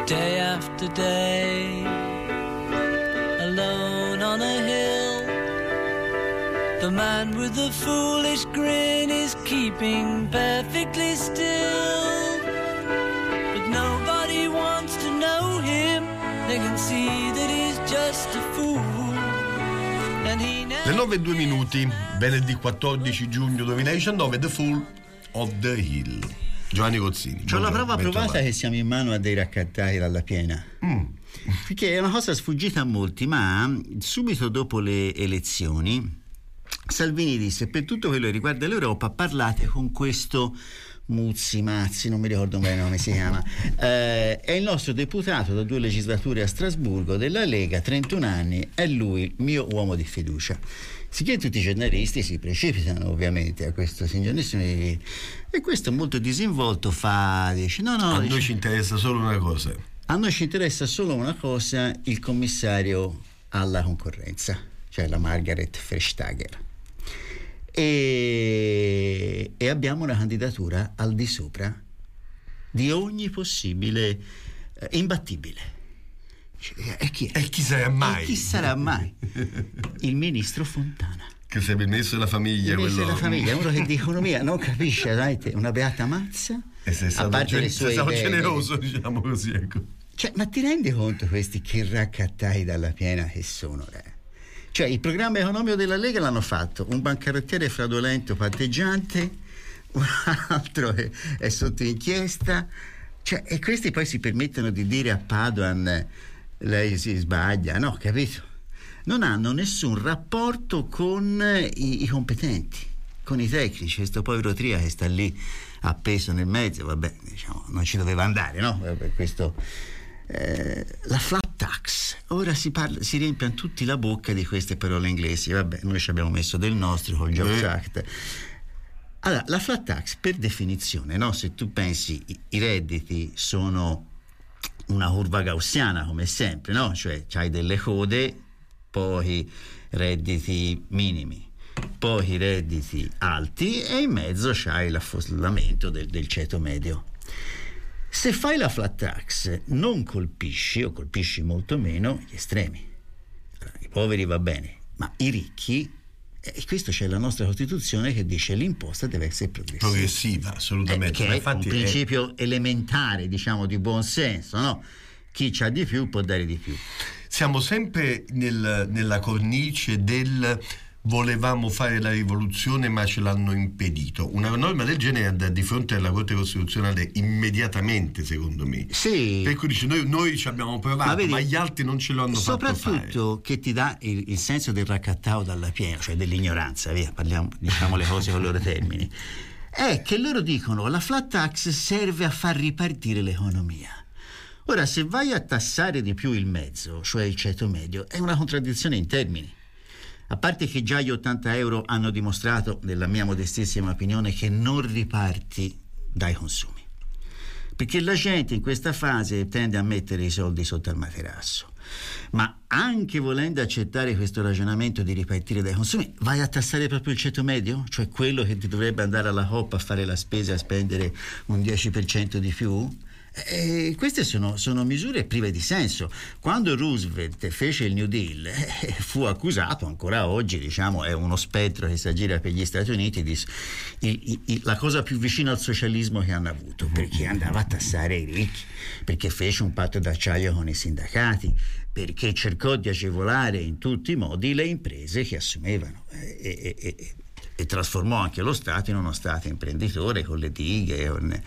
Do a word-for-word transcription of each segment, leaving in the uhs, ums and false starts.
day after day, alone on a hill. The man with the foolish grin is keeping perfectly still, but nobody wants to know him. They can see that he's just a fool. And he Le nove e due minuti, venerdì quattordici giugno duemiladiciannove, The Fool of the Hill. Giovanni Cozzini. C'ho la prova provata che siamo in mano a dei raccattati dalla piena. Mm. Perché è una cosa sfuggita a molti, ma subito dopo le elezioni Salvini disse: per tutto quello che riguarda l'Europa parlate con questo Muzzi, Mazzi, non mi ricordo bene come si chiama, eh, è il nostro deputato da due legislature a Strasburgo della Lega, trentuno anni, è lui il mio uomo di fiducia. Sicché tutti i giornalisti si precipitano ovviamente a questo signorissimo, e questo molto disinvolto fa, dice no no, a dice, noi ci interessa solo una cosa, a noi ci interessa solo una cosa, il commissario alla concorrenza, cioè la Margaret Vestager. E, e abbiamo una candidatura al di sopra di ogni possibile eh, imbattibile. Cioè, e, chi è? e chi sarà mai? E chi sarà mai? Il ministro Fontana, che sarebbe il ministro della famiglia. Il ministro quello... della famiglia, uno che di economia non capisce, dai, una beata mazza. E sei stato, a parte gen- le sue sei stato idee, generoso, diciamo così, ecco. Cioè, ma ti rendi conto questi che raccattai dalla piena che sono? Eh? Cioè, il programma economico della Lega l'hanno fatto un bancarottiere fraudolento patteggiante, un altro è, è sotto inchiesta, cioè, e questi poi si permettono di dire a Padoan lei si sbaglia, no, capito? Non hanno nessun rapporto con i, i competenti, con i tecnici. Questo povero Tria che sta lì appeso nel mezzo, vabbè, diciamo, non ci doveva andare, no? Per questo eh, la flat tax, ora si parla, si riempiano tutti la bocca di queste parole inglesi, vabbè, noi ci abbiamo messo del nostro col Jobs Act. Allora, la flat tax per definizione, no? Se tu pensi i, i redditi sono una curva gaussiana come sempre, no? Cioè c'hai delle code, poi redditi minimi, poi redditi alti e in mezzo c'hai l'affoslamento del, del ceto medio. Se fai la flat tax non colpisci, o colpisci molto meno, gli estremi. Allora, i poveri va bene, ma i ricchi, e questo c'è la nostra Costituzione che dice l'imposta deve essere progressiva. Progressiva, assolutamente. Eh, che ma è infatti un principio è... elementare, diciamo, di buon senso, no? Chi c'ha di più può dare di più. Siamo sempre nel, nella cornice del volevamo fare la rivoluzione ma ce l'hanno impedito. Una norma del genere andrà di fronte alla Corte Costituzionale immediatamente, secondo me. Sì. Per cui dice noi, noi ci abbiamo provato, ma, vedi, ma gli altri non ce l'hanno fatto fare. Soprattutto che ti dà il, il senso del raccattao dalla piena, cioè dell'ignoranza, via, parliamo, diciamo le cose con i loro termini. È che loro dicono la flat tax serve a far ripartire l'economia. Ora, se vai a tassare di più il mezzo, cioè il ceto medio, è una contraddizione in termini. A parte che già gli ottanta euro hanno dimostrato, nella mia modestissima opinione, che non riparti dai consumi. Perché la gente in questa fase tende a mettere i soldi sotto al materasso. Ma anche volendo accettare questo ragionamento di ripartire dai consumi, vai a tassare proprio il ceto medio? Cioè quello che ti dovrebbe andare alla Coop a fare la spesa e a spendere un dieci per cento di più? E queste sono, sono misure prive di senso. Quando Roosevelt fece il New Deal eh, fu accusato, ancora oggi diciamo è uno spettro che si aggira per gli Stati Uniti, di il, il, il, la cosa più vicina al socialismo che hanno avuto, perché andava a tassare i ricchi, perché fece un patto d'acciaio con i sindacati, perché cercò di agevolare in tutti i modi le imprese che assumevano e, e, e, e trasformò anche lo Stato in uno Stato imprenditore con le dighe, con,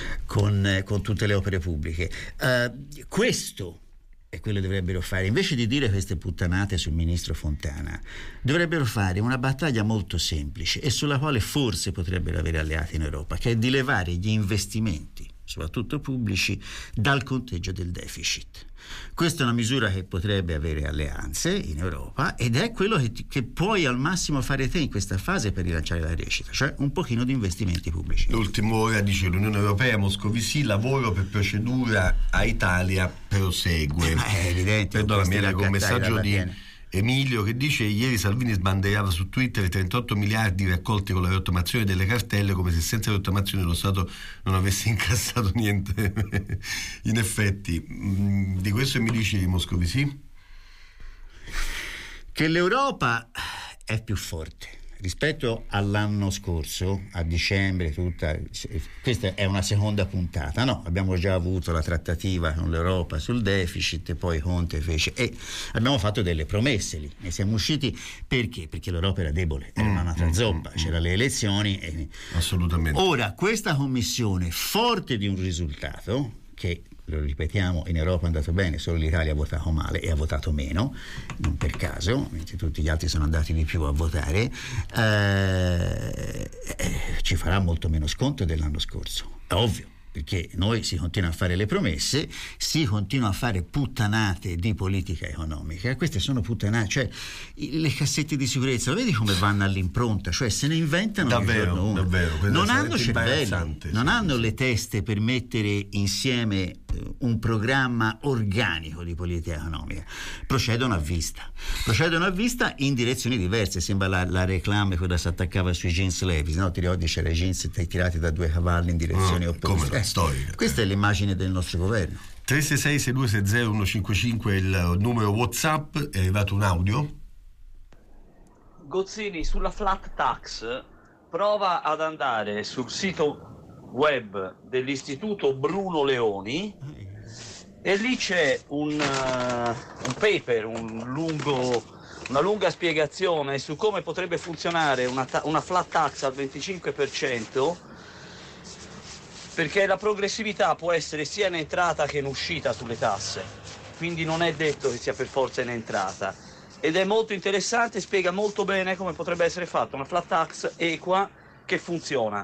con, con tutte le opere pubbliche. Uh, questo è quello che dovrebbero fare. Invece di dire queste puttanate sul ministro Fontana, dovrebbero fare una battaglia molto semplice e sulla quale forse potrebbero avere alleati in Europa, che è di levare gli investimenti, soprattutto pubblici, dal conteggio del deficit. Questa è una misura che potrebbe avere alleanze in Europa ed è quello che, ti, che puoi al massimo fare te in questa fase per rilanciare la crescita, cioè un pochino di investimenti pubblici. L'ultimo ora dice l'Unione Europea, Moscovici, lavoro per procedura a Italia prosegue. Ma è evidente. Perdonami, era con messaggio di Emilio che dice: ieri Salvini sbandierava su Twitter i trentotto miliardi raccolti con la rottamazione delle cartelle, come se senza rottamazione lo Stato non avesse incassato niente. In effetti, di questo mi dici Moscovici? Che l'Europa è più forte rispetto all'anno scorso, a dicembre, tutta questa è una seconda puntata, no? Abbiamo già avuto la trattativa con l'Europa sul deficit, e poi Conte fece, e abbiamo fatto delle promesse lì, ne siamo usciti perché? Perché l'Europa era debole, era un'altra mm, zoppa, mm, c'erano le elezioni e... Assolutamente. Ora questa commissione, forte di un risultato che, lo ripetiamo, in Europa è andato bene, solo l'Italia ha votato male e ha votato meno, non per caso, mentre tutti gli altri sono andati di più a votare, eh, ci farà molto meno sconto dell'anno scorso, è ovvio, perché noi si continua a fare le promesse, si continua a fare puttanate di politica economica. Queste sono puttanate, cioè le cassette di sicurezza, lo vedi come vanno all'impronta, cioè se ne inventano davvero, uno. davvero, non hanno cervello, non sì, hanno sì. le teste per mettere insieme un programma organico di politica economica, procedono a vista procedono a vista in direzioni diverse. Sembra la, la reclame quella si attaccava sui jeans Levi's, no? Ti ricordi, c'era i jeans tirati da due cavalli in direzioni no, opposte, come la storica. Questa è l'immagine del nostro governo. tre sei sei sei due sei zero uno cinque cinque è il numero WhatsApp. È arrivato un audio. Gozzini, sulla flat tax prova ad andare sul sito web dell'Istituto Bruno Leoni e lì c'è un, uh, un paper, un lungo, una lunga spiegazione su come potrebbe funzionare una, ta- una flat tax al venticinque per cento, perché la progressività può essere sia in entrata che in uscita sulle tasse, quindi non è detto che sia per forza in entrata, ed è molto interessante, spiega molto bene come potrebbe essere fatta una flat tax equa che funziona.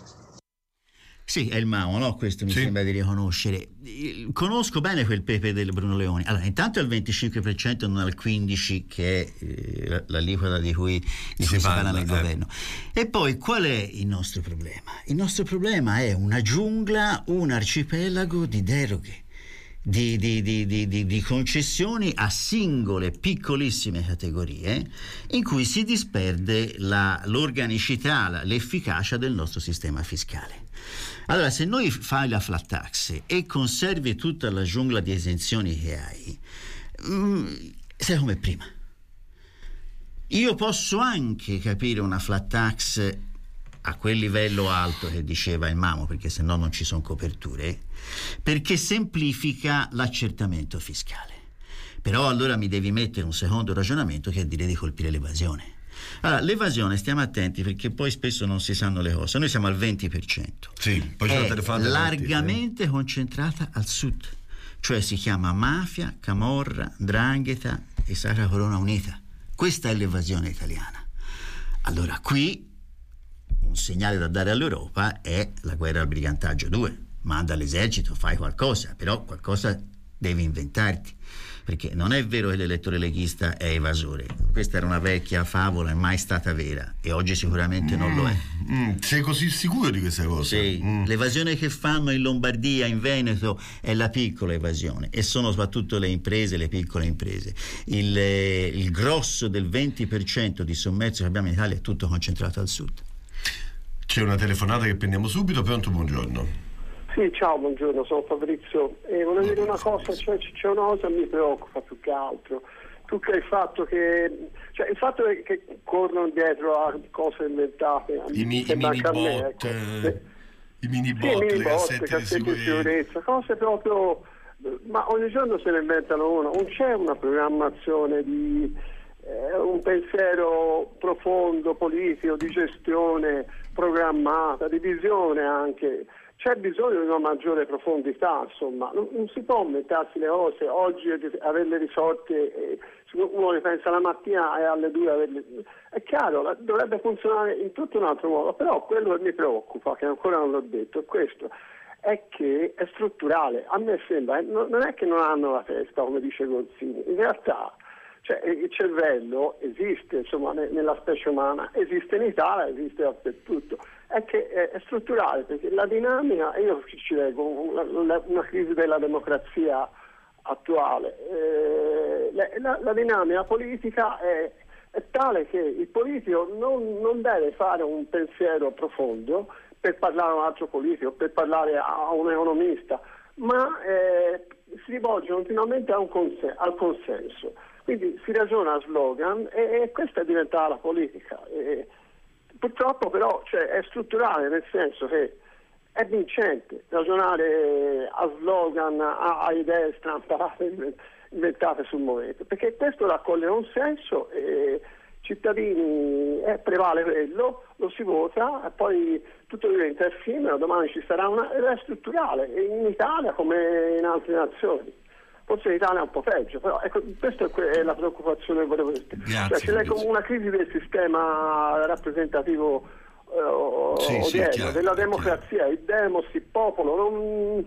Sì, è il Mao, no? Questo mi sì. sembra di riconoscere. Conosco bene quel pepe del Bruno Leoni. Allora, intanto è al venticinque per cento, non al quindici per cento, che è eh, l'aliquota di cui, di cui si parla nel eh. governo. E poi qual è il nostro problema? Il nostro problema è una giungla, un arcipelago di deroghe, di, di, di, di, di, di concessioni a singole piccolissime categorie, in cui si disperde la, l'organicità, la, l'efficacia del nostro sistema fiscale. Allora, se noi fai la flat tax e conservi tutta la giungla di esenzioni che hai, mh, sei come prima. Io posso anche capire una flat tax a quel livello alto che diceva il Mamo, perché se no non ci sono coperture, perché semplifica l'accertamento fiscale. Però allora mi devi mettere un secondo ragionamento, che è dire di colpire l'evasione. Allora, l'evasione, stiamo attenti, perché poi spesso non si sanno le cose. Noi siamo al venti per cento. Sì, poi è venti, largamente eh. concentrata al sud, cioè si chiama mafia, camorra, 'ndrangheta e Sacra Corona Unita. Questa è l'evasione italiana. Allora qui un segnale da dare all'Europa è la guerra al brigantaggio due. Manda l'esercito, fai qualcosa, però qualcosa devi inventarti, perché non è vero che l'elettore leghista è evasore. Questa era una vecchia favola, è mai stata vera, e oggi sicuramente mm, non lo è. Mm, sei così sicuro di questa cosa? Sì, mm. l'evasione che fanno in Lombardia, in Veneto, è la piccola evasione, e sono soprattutto le imprese, le piccole imprese. Il, il grosso del venti per cento di sommerso che abbiamo in Italia è tutto concentrato al sud. C'è una telefonata che prendiamo subito. Pronto, buongiorno. Sì, ciao, buongiorno, sono Fabrizio. E volevo dire una cosa, cioè, c'è una cosa che mi preoccupa più che altro. Tu che hai fatto che, cioè il fatto che, che corrono dietro a cose inventate, i, mi, i mini bot, me, ecco. eh, i mini bot, sì, le mini cassette, bot, cassette di sicurezza, cose proprio, ma ogni giorno se ne inventano una. Non c'è una programmazione di eh, un pensiero profondo, politico, di gestione programmata, di visione anche. C'è bisogno di una maggiore profondità, insomma, non, non si può mettersi le cose oggi e averle risolte, eh, uno le pensa la mattina e alle due averle... È chiaro, dovrebbe funzionare in tutto un altro modo, però quello che mi preoccupa, che ancora non l'ho detto, è questo, è che è strutturale. A me sembra, non è che non hanno la testa, come dice Gozzini, in realtà cioè, il cervello esiste, insomma, nella specie umana, esiste in Italia, esiste dappertutto. È che è strutturale, perché la dinamica, io ci leggo una, una crisi della democrazia attuale. Eh, la, la, la dinamica politica è, è tale che il politico non, non deve fare un pensiero profondo per parlare a un altro politico, per parlare a un economista, ma eh, si rivolge continuamente a un consen- al consenso. Quindi si ragiona a slogan e, e questa è diventata la politica. E, purtroppo però cioè, è strutturale, nel senso che è vincente ragionare a slogan, a, a idee strampalate inventate sul momento, perché questo raccoglie consenso e cittadini eh, prevale quello, lo si vota e poi tutto diventa effimero, domani ci sarà una ed è strutturale in Italia come in altre nazioni. Forse in Italia è un po' peggio, però ecco, questa è la preoccupazione che volevo dire. Cioè, c'è come una crisi del sistema rappresentativo eh, sì, sì, chiaro, della democrazia, il demos, il popolo, non,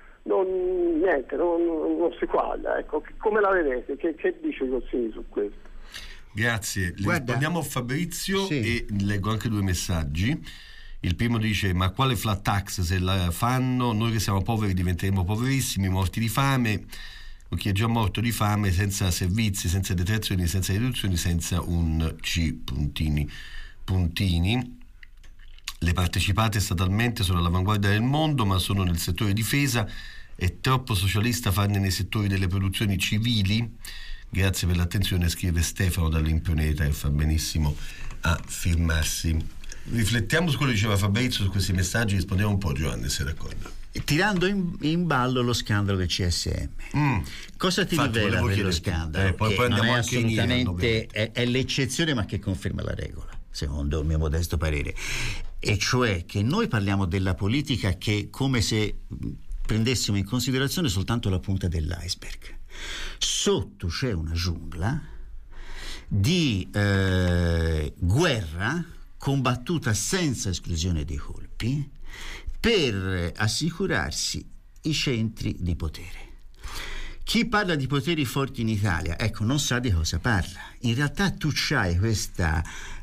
non niente, non, non si quaglia. Ecco, come la vedete? Che, che dice il Consiglio su questo? Grazie, Guarda, rispondiamo a Fabrizio sì. e leggo anche due messaggi. Il primo dice: ma quale flat tax se la fanno? Noi che siamo poveri diventeremo poverissimi, morti di fame. Chi è già morto di fame, senza servizi, senza detrazioni, senza riduzioni, senza un C puntini puntini. Le partecipate statalmente sono all'avanguardia del mondo, ma sono nel settore difesa. È troppo socialista farne nei settori delle produzioni civili? Grazie per l'attenzione, scrive Stefano dall'Impruneta e fa benissimo a firmarsi. Riflettiamo su quello che diceva Fabrizio, su questi messaggi, rispondiamo un po', Giovanni, se d'accordo. Tirando in, in ballo lo scandalo del C S M. Mm. Cosa ti Infatti, rivela quello chiederti, scandalo? eh, poi, che poi non è anche in Iran, assolutamente è, è l'eccezione, ma che conferma la regola, secondo il mio modesto parere, e cioè che noi parliamo della politica che come se prendessimo in considerazione soltanto la punta dell'iceberg. Sotto c'è una giungla di eh, guerra combattuta senza esclusione dei colpi per assicurarsi i centri di potere. Chi parla di poteri forti in Italia, ecco, non sa di cosa parla. In realtà tu c'hai questa,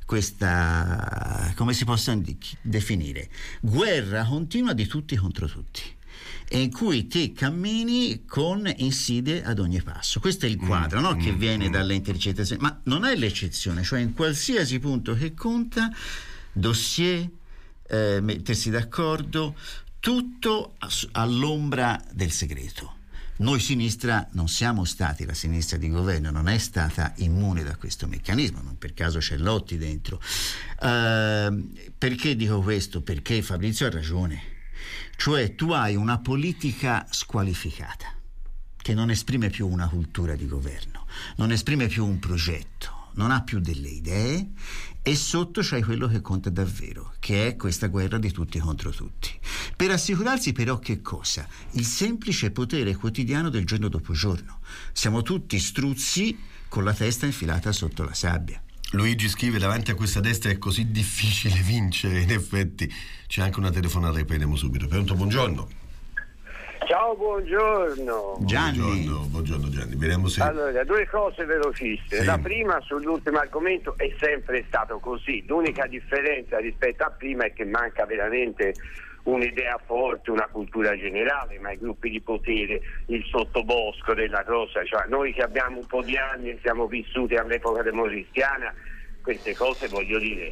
questa come si possa definire, guerra continua di tutti contro tutti, e in cui te cammini con insidie ad ogni passo. Questo è il quadro, no? Che viene dalle intercettazioni, ma non è l'eccezione, cioè in qualsiasi punto che conta, dossier, eh, mettersi d'accordo, tutto all'ombra del segreto. Noi sinistra non siamo stati, la sinistra di governo non è stata immune da questo meccanismo, non per caso c'è Lotti dentro. Uh, perché dico questo? Perché Fabrizio ha ragione. Cioè tu hai una politica squalificata che non esprime più una cultura di governo, non esprime più un progetto, non ha più delle idee, e sotto c'hai quello che conta davvero, che è questa guerra di tutti contro tutti. Per assicurarsi però che cosa? Il semplice potere quotidiano del giorno dopo giorno. Siamo tutti struzzi con la testa infilata sotto la sabbia. Luigi scrive: davanti a questa destra è così difficile vincere. In effetti c'è anche una telefonata che prendiamo subito. Pronto, buongiorno. Ciao, buongiorno. Gianni. Buongiorno, buongiorno Gianni. Vediamo se... Allora, due cose velocissime. Sì. La prima, sull'ultimo argomento, è sempre stato così. L'unica differenza rispetto a prima è che manca veramente un'idea forte, una cultura generale, ma i gruppi di potere, il sottobosco della cosa, cioè noi che abbiamo un po' di anni e siamo vissuti all'epoca democristiana, queste cose, voglio dire,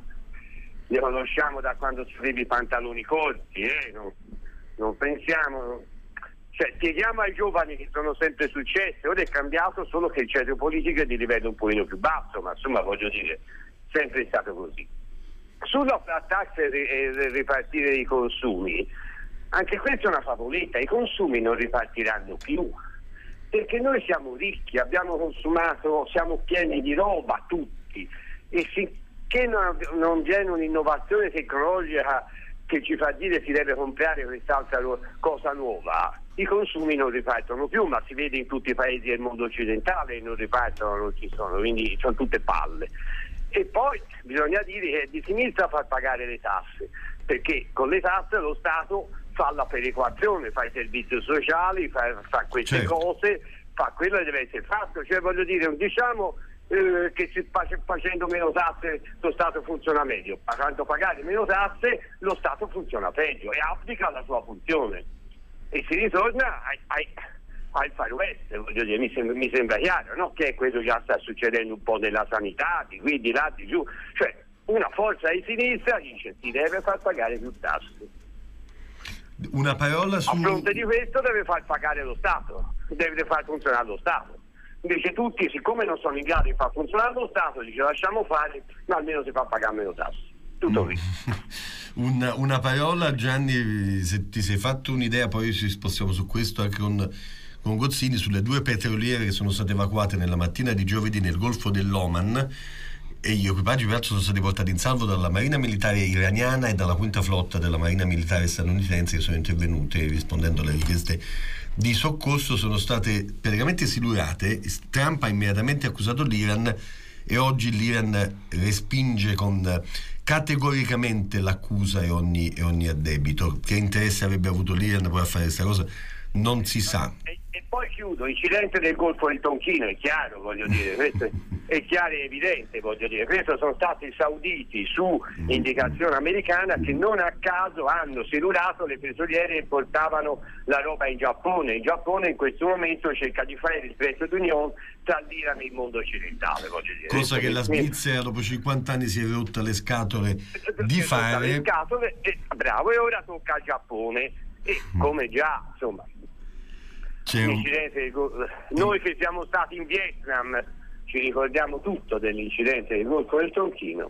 le conosciamo da quando scrivi i pantaloni corti, eh? non, non pensiamo, cioè chiediamo ai giovani che sono sempre successi, ora è cambiato solo che il ceto politico è di livello un pochino più basso, ma insomma voglio dire, sempre è stato così. Sulla flat tax e ripartire i consumi, anche questa è una favoletta, i consumi non ripartiranno più, perché noi siamo ricchi, abbiamo consumato, siamo pieni di roba tutti, e finché non, non viene un'innovazione tecnologica che ci fa dire si deve comprare quest'altra cosa nuova, i consumi non ripartono più, ma si vede in tutti i paesi del mondo occidentale, non ripartono, non ci sono, quindi sono tutte palle. E poi bisogna dire che è di sinistra far pagare le tasse, perché con le tasse lo Stato fa la perequazione, fa i servizi sociali, fa, fa queste certo. cose, fa quello che deve essere fatto, cioè voglio dire, diciamo eh, che si, facendo meno tasse lo Stato funziona meglio, facendo pagare meno tasse lo Stato funziona peggio e applica la sua funzione, e si ritorna ai, ai, al Far West, voglio dire, mi sembra, mi sembra chiaro, no? Che è quello che già sta succedendo un po' nella sanità, di qui, di là, di giù, cioè una forza di sinistra dice si deve far pagare più tasse. Una parola su... A fronte di questo deve far pagare lo Stato, deve far funzionare lo Stato. Invece tutti, siccome non sono in grado di far funzionare lo Stato, dice lasciamo fare, ma almeno si fa pagare meno tasse. Tutto qui. una, una parola, Gianni, se ti sei fatto un'idea, poi ci spostiamo su questo anche con, con Gozzini, sulle due petroliere che sono state evacuate nella mattina di giovedì nel Golfo dell'Oman, e gli equipaggi peraltro sono stati portati in salvo dalla Marina Militare iraniana e dalla quinta flotta della Marina Militare statunitense, che sono intervenute rispondendo alle richieste di soccorso. Sono state praticamente silurate. Trump ha immediatamente accusato l'Iran e oggi l'Iran respinge con categoricamente l'accusa e ogni, e ogni addebito. Che interesse avrebbe avuto l'Iran poi a fare questa cosa non si sa. E, e poi chiudo, incidente del Golfo del Tonchino, è chiaro, voglio dire, questo è, è chiaro e evidente, voglio dire, questo sono stati i sauditi su indicazione americana che non a caso hanno silurato le petroliere e portavano la roba in Giappone. Il Giappone in questo momento cerca di fare il stretto d'unione tra l'Iran e il mondo occidentale, voglio dire. Cosa che la Svizzera dopo cinquanta anni si è rotta le scatole di fare. Le scatole, e, bravo, e ora tocca al Giappone, e come già, insomma, un... noi che siamo stati in Vietnam ci ricordiamo tutto dell'incidente del Golfo del Tonchino.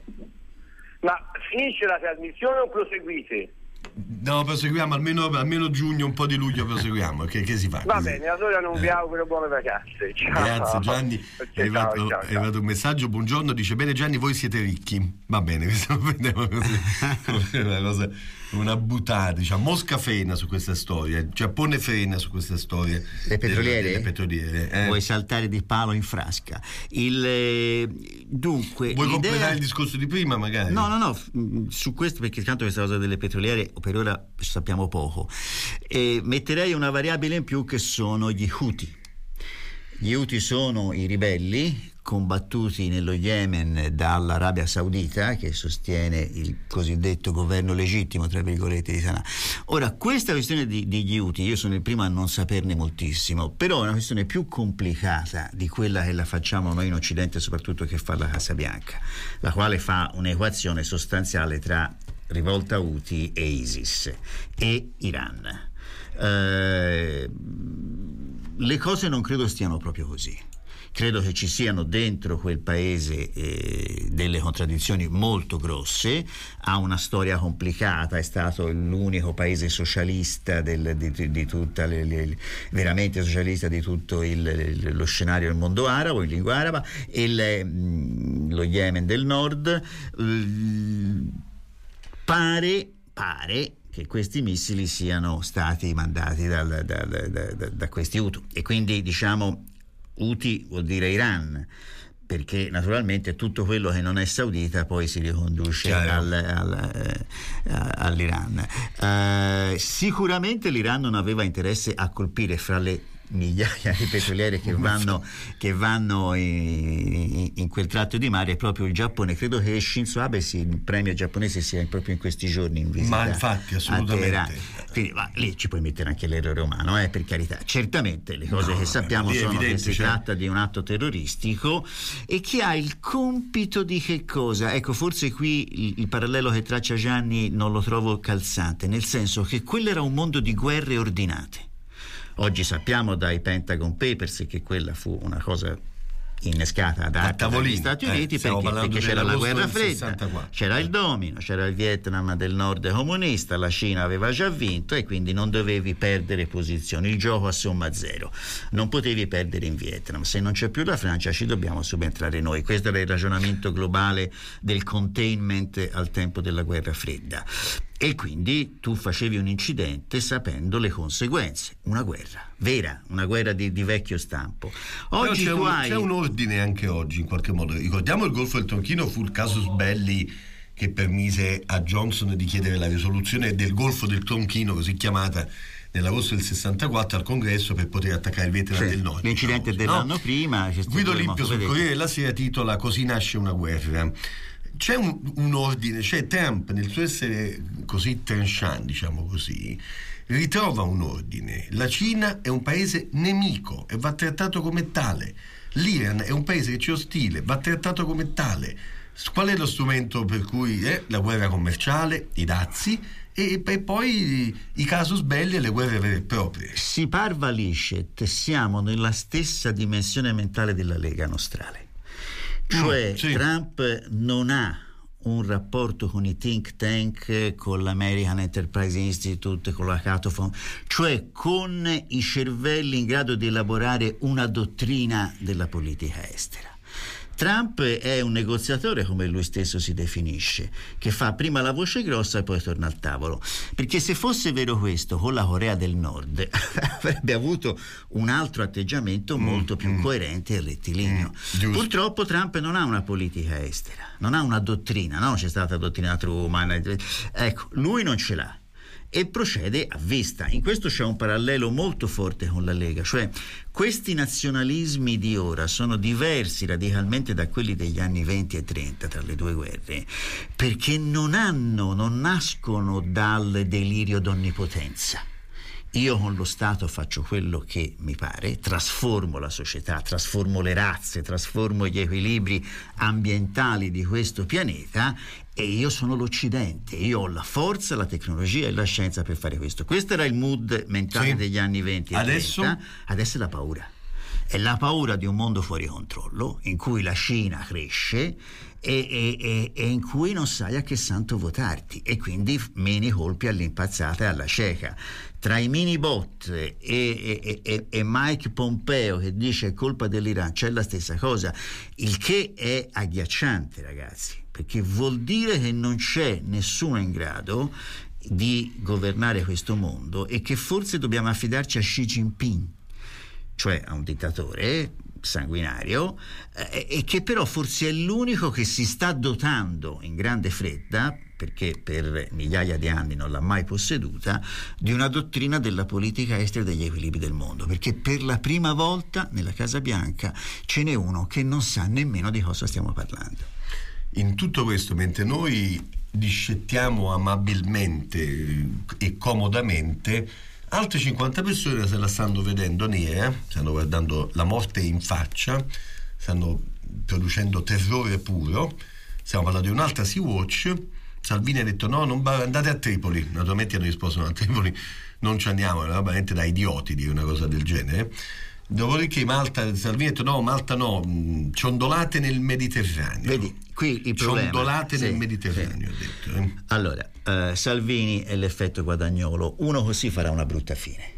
Ma finisce la trasmissione o proseguite? No, proseguiamo almeno, almeno giugno, un po' di luglio proseguiamo. Che, che si fa? Va bene, allora non vi auguro buone vacanze. Ciao. Grazie Gianni. Ciao, è, arrivato, ciao, ciao. è arrivato un messaggio, buongiorno, dice bene Gianni, voi siete ricchi. Va bene, questo lo prendiamo così. Una cosa, una buttata, diciamo. Mosca frena su questa storia, Giappone frena su questa storia. Le petroliere? Delle, delle petroliere eh. Vuoi saltare di palo in frasca. Il, eh, dunque, vuoi l'idea... completare il discorso di prima magari? No, no, no, su questo, perché tanto questa cosa delle petroliere per ora sappiamo poco. E metterei una variabile in più che sono gli Houthi. Gli Houthi sono i ribelli combattuti nello Yemen dall'Arabia Saudita, che sostiene il cosiddetto governo legittimo tra virgolette di Sana'a. Ora, questa questione di, degli Houthi, io sono il primo a non saperne moltissimo, però è una questione più complicata di quella che la facciamo noi in Occidente, soprattutto che fa la Casa Bianca, la quale fa un'equazione sostanziale tra rivolta Houthi e ISIS e Iran. Eh, le cose non credo stiano proprio così. Credo che ci siano dentro quel paese eh, delle contraddizioni molto grosse, ha una storia complicata, è stato l'unico paese socialista del, di, di tutta le, le, veramente socialista di tutto il, lo scenario del mondo arabo, in lingua araba, e il, lo Yemen del Nord. Pare, pare che questi missili siano stati mandati dal, da, da, da, da questi Houthi, e quindi diciamo Houthi vuol dire Iran, perché naturalmente tutto quello che non è saudita poi si riconduce al, al, eh, all'Iran. Eh, sicuramente l'Iran non aveva interesse a colpire fra le migliaia di petroliere che vanno, che vanno in, in quel tratto di mare proprio il Giappone. Credo che Shinzo Abe, sì, il premier giapponese, sia proprio in questi giorni in visita. Ma infatti, assolutamente. Quindi, ma lì ci puoi mettere anche l'errore umano, eh, per carità. Certamente le cose no, che sappiamo sono evidente, che si cioè... tratta di un atto terroristico e che ha il compito di che cosa? Ecco, forse qui il, il parallelo che traccia Gianni non lo trovo calzante, nel senso che quello era un mondo di guerre ordinate. Oggi sappiamo dai Pentagon Papers che quella fu una cosa innescata da dagli Stati Uniti, eh, perché, perché c'era la guerra fredda, c'era il domino, c'era il Vietnam del nord comunista, la Cina aveva già vinto e quindi non dovevi perdere posizioni, il gioco a somma zero, non potevi perdere in Vietnam, se non c'è più la Francia ci dobbiamo subentrare noi. Questo era il ragionamento globale del containment al tempo della guerra fredda, e quindi tu facevi un incidente sapendo le conseguenze, una guerra vera, una guerra di, di vecchio stampo. Oggi c'è, tu un, hai... c'è un ordine anche oggi in qualche modo. Ricordiamo il Golfo del Tonchino, fu il casus belli che permise a Johnson di chiedere la risoluzione del Golfo del Tonchino, così chiamata, nell'agosto del sessantaquattro al Congresso per poter attaccare il Vietnam, sì, del Nord. L'incidente dell'anno no? prima. Guido Limpio sul Corriere della Sera titola "Così nasce una guerra". c'è un, un ordine, c'è Trump nel suo essere così tranchant, diciamo così, ritrova un ordine. La Cina è un paese nemico e va trattato come tale. L'Iran è un paese che ci è ostile, va trattato come tale. Qual è lo strumento per cui è la guerra commerciale, i dazi e, e poi i casus belli e le guerre vere e proprie? Si parva licet, siamo nella stessa dimensione mentale della Lega Nostrale. Cioè, mm, sì. Trump non ha un rapporto con i think tank, con l'American Enterprise Institute, con la Cato Fund, cioè con i cervelli in grado di elaborare una dottrina della politica estera. Trump è un negoziatore, come lui stesso si definisce, che fa prima la voce grossa e poi torna al tavolo, perché se fosse vero questo con la Corea del Nord avrebbe avuto un altro atteggiamento mm, molto più mm, coerente e rettilineo. Mm, Purtroppo Trump non ha una politica estera, non ha una dottrina, no? C'è stata la dottrina Truman, ecco, lui non ce l'ha e procede a vista. In questo c'è un parallelo molto forte con la Lega, cioè questi nazionalismi di ora sono diversi radicalmente da quelli degli anni venti e trenta tra le due guerre, perché non hanno, non nascono dal delirio d'onnipotenza. Io con lo Stato faccio quello che mi pare, trasformo la società, trasformo le razze, trasformo gli equilibri ambientali di questo pianeta e io sono l'Occidente, io ho la forza, la tecnologia e la scienza per fare questo. Questo era il mood mentale sì. degli anni venti e adesso? trenta. Adesso è la paura. È la paura di un mondo fuori controllo, in cui la Cina cresce e, e, e, e in cui non sai a che santo votarti e quindi meni colpi all'impazzata e alla cieca. Tra i mini bot e, e, e, e Mike Pompeo che dice è colpa dell'Iran c'è la stessa cosa, il che è agghiacciante, ragazzi, perché vuol dire che non c'è nessuno in grado di governare questo mondo e che forse dobbiamo affidarci a Xi Jinping, cioè a un dittatore sanguinario eh, e che però forse è l'unico che si sta dotando in grande fretta, perché per migliaia di anni non l'ha mai posseduta, di una dottrina della politica estera e degli equilibri del mondo, perché per la prima volta nella Casa Bianca ce n'è uno che non sa nemmeno di cosa stiamo parlando. In tutto questo, mentre noi discettiamo amabilmente e comodamente, altre cinquanta persone se la stanno vedendo nera, stanno guardando la morte in faccia, stanno producendo terrore puro. Stiamo parlando di un'altra Sea-Watch. Salvini ha detto no, non andate a Tripoli. Naturalmente hanno risposto no, a Tripoli non ci andiamo, era veramente da idioti dire una cosa del genere. Dopodiché Malta, Salvini ha detto no, Malta no, ciondolate nel Mediterraneo. Vedi, qui il problema, ciondolate sì, nel Mediterraneo, sì. ha detto. Eh. Allora, uh, Salvini è l'effetto Guadagnolo, uno così farà una brutta fine.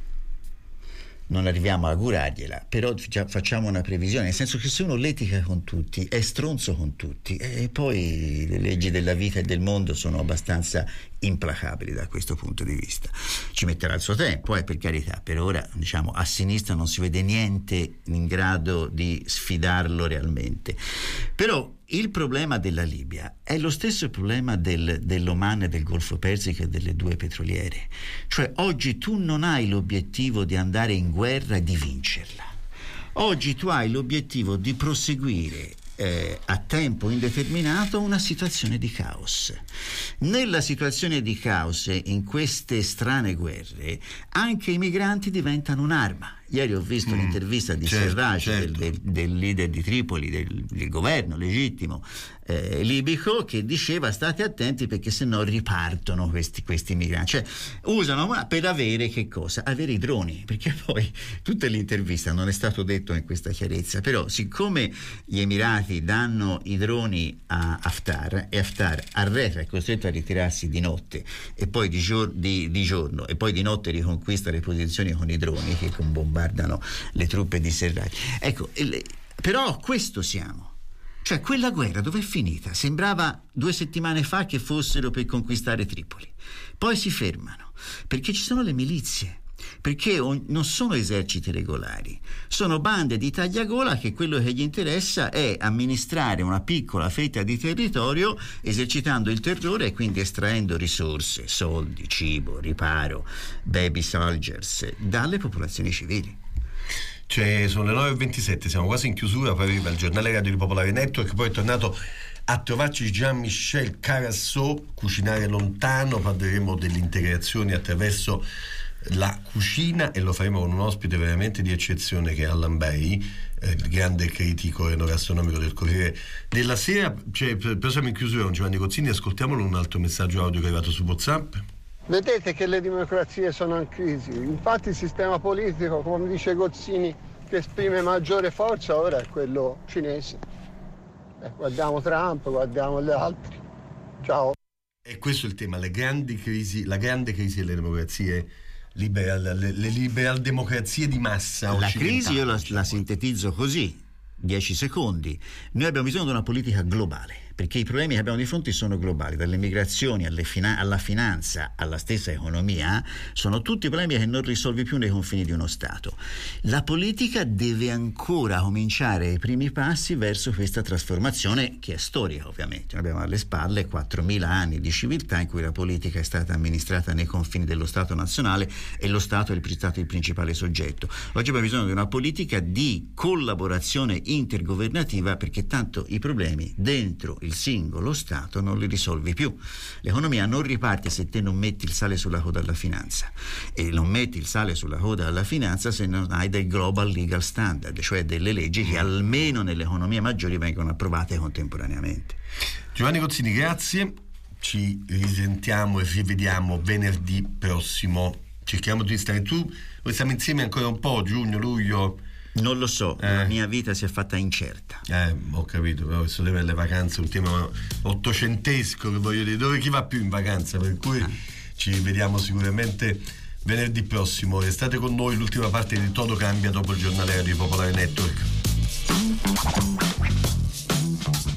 Non arriviamo a augurargliela, però già facciamo una previsione, nel senso che se uno litiga con tutti è stronzo con tutti e poi le leggi della vita e del mondo sono abbastanza implacabili da questo punto di vista. Ci metterà il suo tempo, eh, per carità, per ora diciamo a sinistra non si vede niente in grado di sfidarlo realmente. Però il problema della Libia è lo stesso problema del, dell'Oman e del Golfo Persico e delle due petroliere. Cioè oggi tu non hai l'obiettivo di andare in guerra e di vincerla. Oggi tu hai l'obiettivo di proseguire eh, a tempo indeterminato una situazione di caos. Nella situazione di caos, in queste strane guerre, anche i migranti diventano un'arma. Ieri ho visto mm, l'intervista di certo, Serraj, certo. del, del, del leader di Tripoli, del, del governo legittimo eh, libico, che diceva state attenti perché sennò ripartono questi, questi migranti. Cioè usano ma per avere che cosa? Avere i droni, perché poi tutta l'intervista non è stato detto in questa chiarezza, però siccome gli Emirati danno i droni a Haftar e Haftar arretra, è costretto a ritirarsi di notte e poi di, gior- di, di giorno e poi di notte riconquista le posizioni con i droni che con bombardano le truppe di Serraj. Ecco, il, però a questo siamo. Cioè quella guerra dove è finita? Sembrava due settimane fa che fossero per conquistare Tripoli. Poi si fermano perché ci sono le milizie, perché on- non sono eserciti regolari, sono bande di tagliagola che quello che gli interessa è amministrare una piccola fetta di territorio esercitando il terrore e quindi estraendo risorse, soldi, cibo, riparo, baby soldiers dalle popolazioni civili. Cioè, sono le nove e ventisette, siamo quasi in chiusura, poi arriva il giornale Radio di Popolare Network, poi è tornato a trovarci Jean-Michel Carassot, Cucinare Lontano. Parleremo dell'integrazione attraverso la cucina e lo faremo con un ospite veramente di eccezione che è Allan Bay, eh, il grande critico enogastronomico del Corriere della Sera. Cioè, per, per siamo in chiusura con Giovanni Gozzini, ascoltiamolo un altro messaggio audio che è arrivato su WhatsApp. Vedete che le democrazie sono in crisi, infatti il sistema politico, come dice Gozzini, che esprime maggiore forza ora è quello cinese. Eh, guardiamo Trump, guardiamo gli altri. Ciao. E questo è il tema, le grandi crisi, la grande crisi delle democrazie liberal, le, le liberal democrazie di massa. La crisi io la, la sintetizzo così, dieci secondi. Noi abbiamo bisogno di una politica globale, perché i problemi che abbiamo di fronte sono globali, dalle migrazioni alle fina- alla finanza, alla stessa economia, sono tutti problemi che non risolvi più nei confini di uno Stato. La politica deve ancora cominciare i primi passi verso questa trasformazione, che è storica ovviamente. Noi abbiamo alle spalle quattromila anni di civiltà in cui la politica è stata amministrata nei confini dello Stato nazionale e lo Stato è il, stato il principale soggetto. Oggi abbiamo bisogno di una politica di collaborazione intergovernativa, perché tanto i problemi dentro il singolo Stato non li risolvi più. L'economia non riparte se te non metti il sale sulla coda alla finanza, e non metti il sale sulla coda alla finanza se non hai dei global legal standard, cioè delle leggi che almeno nelle economie maggiori vengono approvate contemporaneamente. Giovanni Gozzini, grazie, ci risentiamo e rivediamo venerdì prossimo, cerchiamo di stare tu, noi stiamo insieme ancora un po', giugno, luglio. Non lo so, eh. La mia vita si è fatta incerta. Eh, ho capito, però questo tema delle vacanze è un tema ottocentesco, che voglio dire, dove chi va più in vacanza, per cui eh. ci vediamo sicuramente venerdì prossimo. Restate con noi, l'ultima parte di Todo Cambia dopo il giornale di Popolare Network.